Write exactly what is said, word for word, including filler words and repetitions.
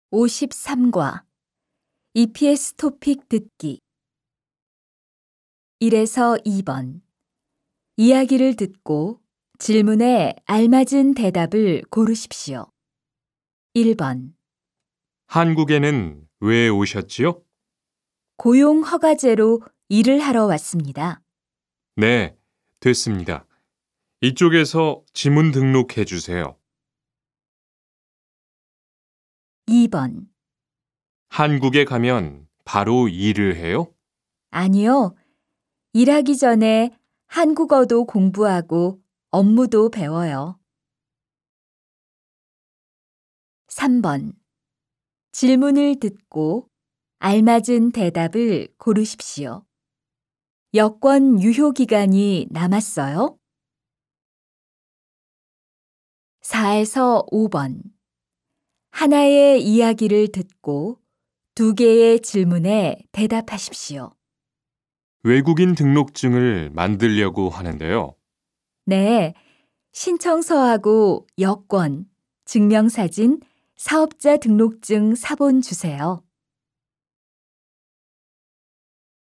오십삼 과 이피에스 토픽 듣기 일에서 이 번 이야기를 듣고 질문에 알맞은 대답을 고르십시오. 일 번 한국에는 왜 오셨지요? 고용 허가제로 일을 하러 왔습니다. 네, 됐습니다. 이쪽에서 지문 등록해 주세요. 이 번 한국에 가면 바로 일을 해요? 아니요. 일하기 전에 한국어도 공부하고 업무도 배워요. 삼 번 질문을 듣고 알맞은 대답을 고르십시오. 여권 유효 기간이 남았어요? 사에서 오 번 하나의 이야기를 듣고 두 개의 질문에 대답하십시오. 외국인 등록증을 만들려고 하는데요. 네, 신청서하고 여권, 증명사진, 사업자 등록증 사본 주세요.